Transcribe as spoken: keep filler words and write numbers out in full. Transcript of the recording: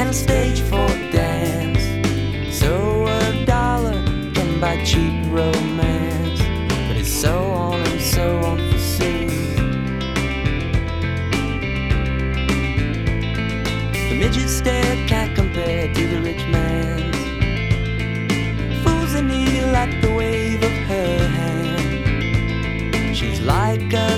a stage for a dance, so a dollar can buy cheap romance. But it's so on and so unforeseen. The midget stare can't compare to the rich man's. Fools and kneel at the wave of her hand. She's like a